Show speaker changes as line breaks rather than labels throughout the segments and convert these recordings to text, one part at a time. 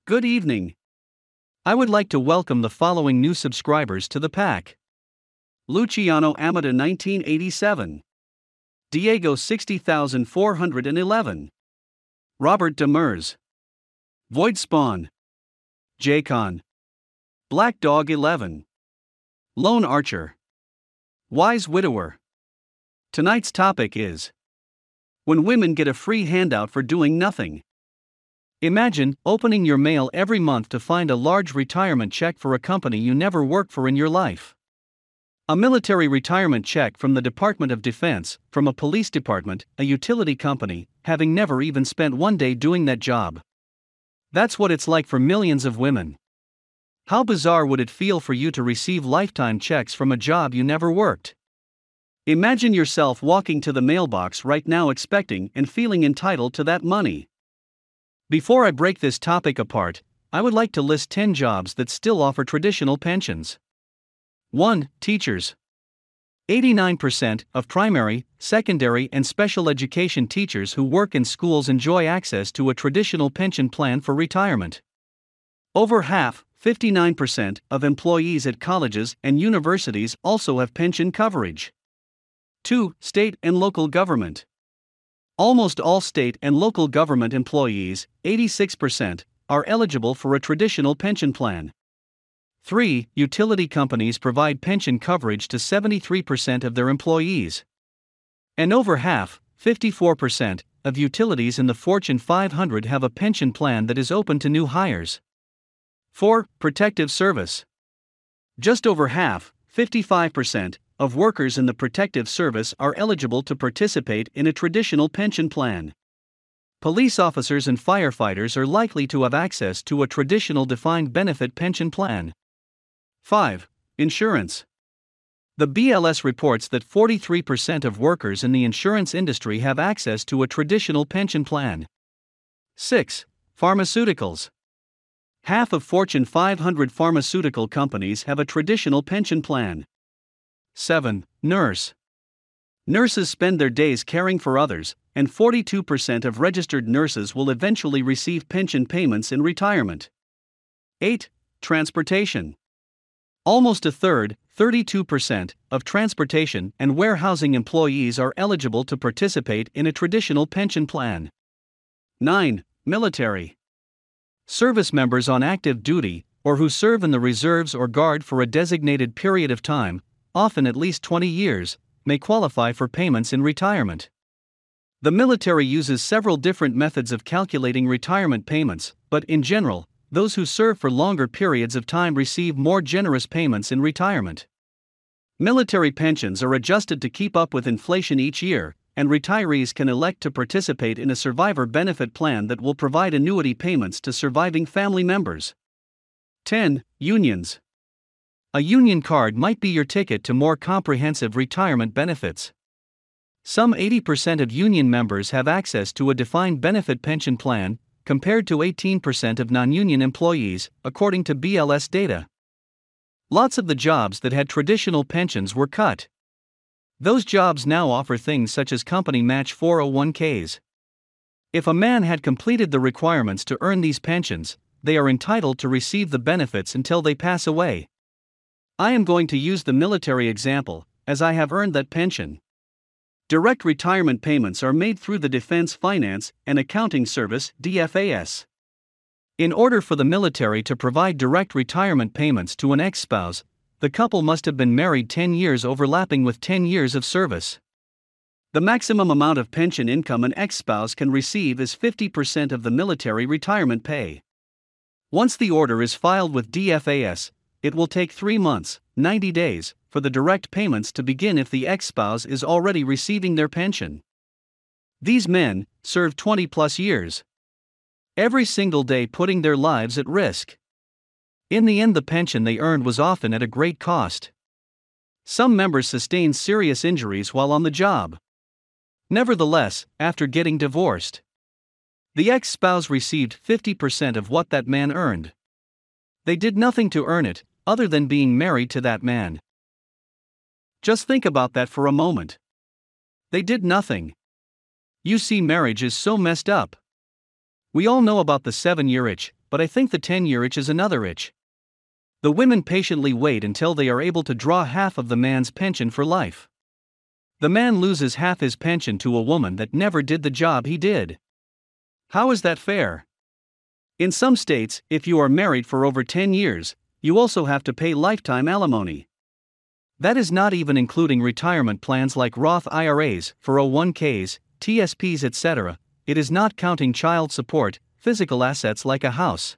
Good evening. I would like to welcome the following new subscribers to the pack: Luciano Amada 1987, Diego 60411, Robert Demers, Void Spawn, Jaycon, Black Dog 11, Lone Archer, Wise Widower. Tonight's topic is when women get a free handout for doing nothing. Imagine opening your mail every month to find a large retirement check for a company you never worked for in your life. A military retirement check from the Department of Defense, from a police department, a utility company, having never even spent one day doing that job. That's what it's like for millions of women. How bizarre would it feel for you to receive lifetime checks from a job you never worked? Imagine yourself walking to the mailbox right now expecting and feeling entitled to that money. Before I break this topic apart, I would like to list 10 jobs that still offer traditional pensions. 1. Teachers. 89% of primary, secondary, and special education teachers who work in schools enjoy access to a traditional pension plan for retirement. Over half, 59%, of employees at colleges and universities also have pension coverage. 2. State and local government. Almost all state and local government employees, 86%, are eligible for a traditional pension plan. 3. Utility companies provide pension coverage to 73% of their employees. And over half, 54%, of utilities in the Fortune 500 have a pension plan that is open to new hires. 4. Protective service. Just over half, 55%, of workers in the protective service are eligible to participate in a traditional pension plan. Police officers and firefighters are likely to have access to a traditional defined benefit pension plan. 5. Insurance. The BLS reports that 43% of workers in the insurance industry have access to a traditional pension plan. 6. Pharmaceuticals. Half of Fortune 500 pharmaceutical companies have a traditional pension plan. 7. Nurse. Nurses spend their days caring for others, and 42% of registered nurses will eventually receive pension payments in retirement. 8. Transportation. Almost a third, 32%, of transportation and warehousing employees are eligible to participate in a traditional pension plan. 9. Military. Service members on active duty, or who serve in the reserves or guard for a designated period of time, often at least 20 years, may qualify for payments in retirement. The military uses several different methods of calculating retirement payments, but in general, those who serve for longer periods of time receive more generous payments in retirement. Military pensions are adjusted to keep up with inflation each year, and retirees can elect to participate in a survivor benefit plan that will provide annuity payments to surviving family members. 10. Unions. A union card might be your ticket to more comprehensive retirement benefits. Some 80% of union members have access to a defined benefit pension plan, compared to 18% of non-union employees, according to BLS data. Lots of the jobs that had traditional pensions were cut. Those jobs now offer things such as company match 401ks. If a man had completed the requirements to earn these pensions, they are entitled to receive the benefits until they pass away. I am going to use the military example, as I have earned that pension. Direct retirement payments are made through the Defense Finance and Accounting Service, DFAS. In order for the military to provide direct retirement payments to an ex-spouse, the couple must have been married 10 years overlapping with 10 years of service. The maximum amount of pension income an ex-spouse can receive is 50% of the military retirement pay. Once the order is filed with DFAS, it will take 3 months, 90 days, for the direct payments to begin if the ex-spouse is already receiving their pension. These men served 20+ years. Every single day putting their lives at risk. In the end, the pension they earned was often at a great cost. Some members sustained serious injuries while on the job. Nevertheless, after getting divorced, the ex-spouse received 50% of what that man earned. They did nothing to earn it, other than being married to that man. Just think about that for a moment. They did nothing. You see, marriage is so messed up. We all know about the 7-year itch, but I think the 10-year itch is another itch. The women patiently wait until they are able to draw half of the man's pension for life. The man loses half his pension to a woman that never did the job he did. How is that fair? In some states, if you are married for over 10 years, you also have to pay lifetime alimony. That is not even including retirement plans like Roth IRAs, 401ks, TSPs, etc. It is not counting child support, physical assets like a house.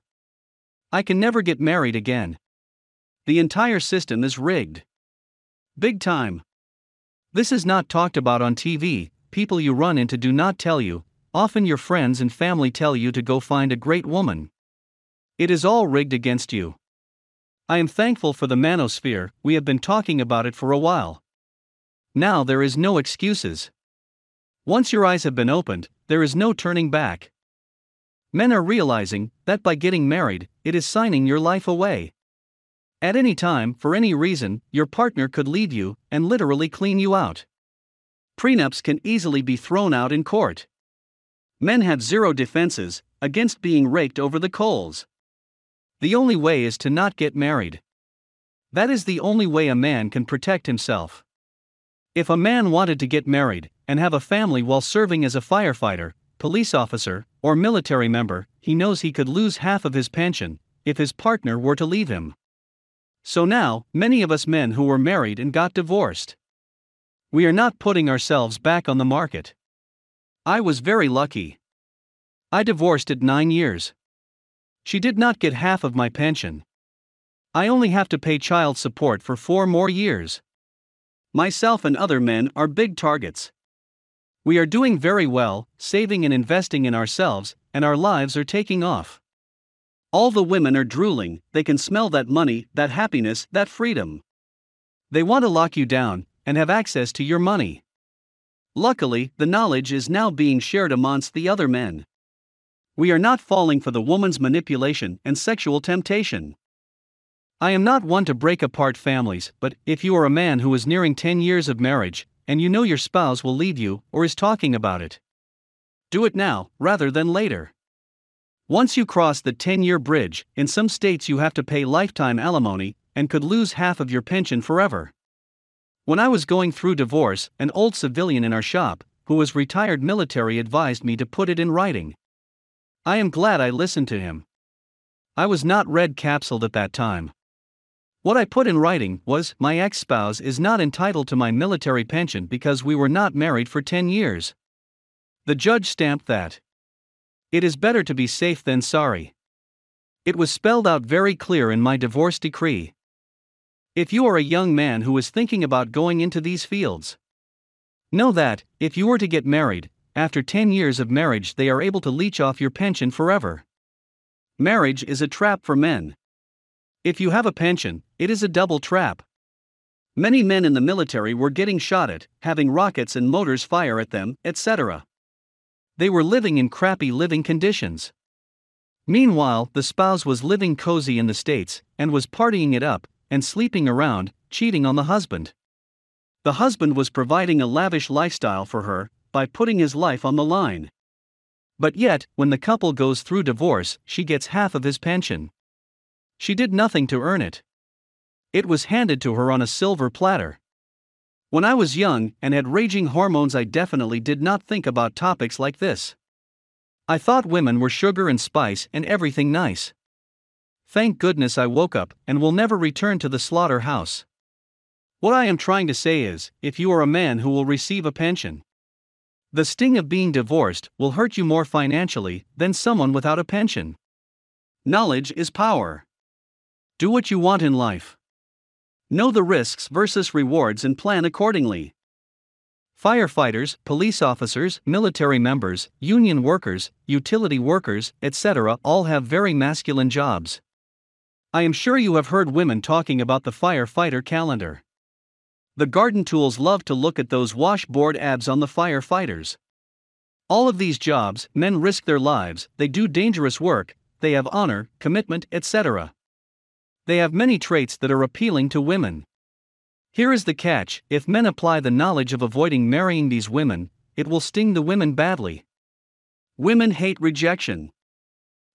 I can never get married again. The entire system is rigged. Big time. This is not talked about on TV, people you run into do not tell you, often your friends and family tell you to go find a great woman. It is all rigged against you. I am thankful for the manosphere, we have been talking about it for a while. Now there is no excuses. Once your eyes have been opened, there is no turning back. Men are realizing that by getting married, it is signing your life away. At any time, for any reason, your partner could leave you and literally clean you out. Prenups can easily be thrown out in court. Men have zero defenses against being raked over the coals. The only way is to not get married. That is the only way a man can protect himself. If a man wanted to get married and have a family while serving as a firefighter, police officer, or military member, he knows he could lose half of his pension if his partner were to leave him. So now, many of us men who were married and got divorced. We are not putting ourselves back on the market. I was very lucky. I divorced at 9 years. She did not get half of my pension. I only have to pay child support for 4 more years. Myself and other men are big targets. We are doing very well, saving and investing in ourselves, and our lives are taking off. All the women are drooling, they can smell that money, that happiness, that freedom. They want to lock you down and have access to your money. Luckily, the knowledge is now being shared amongst the other men. We are not falling for the woman's manipulation and sexual temptation. I am not one to break apart families, but if you are a man who is nearing 10 years of marriage, and you know your spouse will leave you or is talking about it, do it now, rather than later. Once you cross the 10-year bridge, in some states you have to pay lifetime alimony and could lose half of your pension forever. When I was going through divorce, an old civilian in our shop, who was retired military, advised me to put it in writing. I am glad I listened to him. I was not red capsuled at that time. What I put in writing was, my ex-spouse is not entitled to my military pension because we were not married for 10 years. The judge stamped that. It is better to be safe than sorry. It was spelled out very clear in my divorce decree. If you are a young man who is thinking about going into these fields, know that, if you were to get married, after 10 years of marriage they are able to leech off your pension forever. Marriage is a trap for men. If you have a pension, it is a double trap. Many men in the military were getting shot at, having rockets and motors fire at them, etc. They were living in crappy living conditions. Meanwhile, the spouse was living cozy in the States, and was partying it up, and sleeping around, cheating on the husband. The husband was providing a lavish lifestyle for her, by putting his life on the line. But yet, when the couple goes through divorce, she gets half of his pension. She did nothing to earn it. It was handed to her on a silver platter. When I was young and had raging hormones, I definitely did not think about topics like this. I thought women were sugar and spice and everything nice. Thank goodness I woke up and will never return to the slaughterhouse. What I am trying to say is, if you are a man who will receive a pension, the sting of being divorced will hurt you more financially than someone without a pension. Knowledge is power. Do what you want in life. Know the risks versus rewards and plan accordingly. Firefighters, police officers, military members, union workers, utility workers, etc. all have very masculine jobs. I am sure you have heard women talking about the firefighter calendar. The garden tools love to look at those washboard abs on the firefighters. All of these jobs, men risk their lives, they do dangerous work, they have honor, commitment, etc. They have many traits that are appealing to women. Here is the catch: if men apply the knowledge of avoiding marrying these women, it will sting the women badly. Women hate rejection.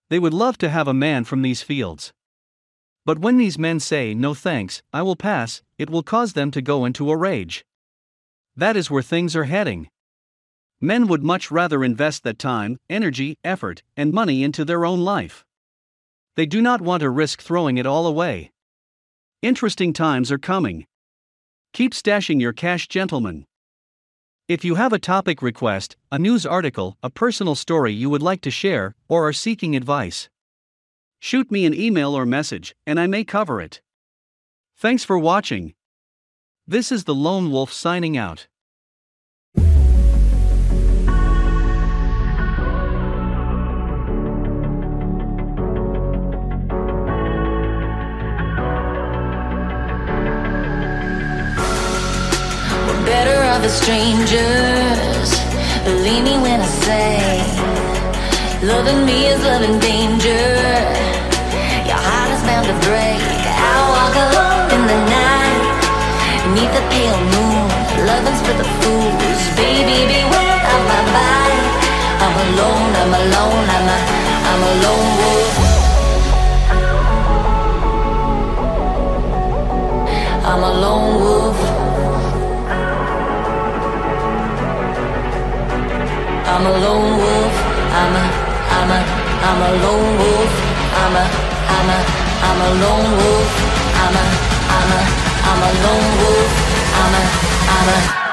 They would love to have a man from these fields. But when these men say, "No thanks, I will pass," it will cause them to go into a rage. That is where things are heading. Men would much rather invest that time, energy, effort, and money into their own life. They do not want to risk throwing it all away. Interesting times are coming. Keep stashing your cash, gentlemen. If you have a topic request, a news article, a personal story you would like to share, or are seeking advice, shoot me an email or message, and I may cover it. Thanks for watching. This is the Lone Wolf signing out.
Better off as strangers. Believe me when I say, loving me is loving danger. Your heart is bound to break. I walk alone in the night, beneath the pale moon. Loving's for the fools. Baby, beware of my bite. I'm alone, I'm alone, I'm a lone wolf. I'm a lone wolf. I'm a lone wolf. I'm a lone wolf. I'm a lone wolf. I'm a lone wolf. I'm a